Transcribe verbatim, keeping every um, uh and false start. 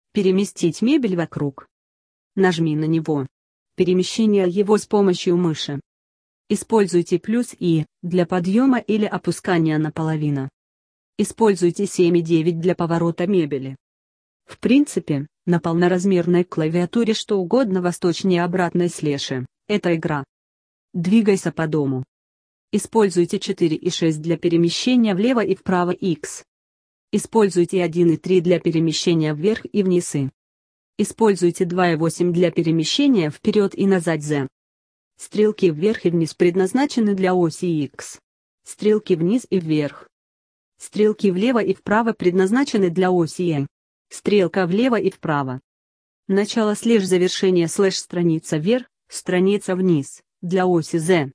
Переместить мебель вокруг. Нажми на него. Перемещение его с помощью мыши. Используйте плюс и для подъема или опускания наполовину. Используйте семь и девять для поворота мебели. В принципе, на полноразмерной клавиатуре что угодно восточнее обратной слэши. Это игра. Двигайся по дому. Используйте четыре и шесть для перемещения влево и вправо X. Используйте один и три для перемещения вверх и вниз И. Используйте два и восемь для перемещения вперед и назад Z. Стрелки вверх и вниз предназначены для оси X. Стрелки вниз и вверх. Стрелки влево и вправо предназначены для оси Y. Стрелка влево и вправо. Начало слэш завершение слэш страница вверх, страница вниз, для оси Z.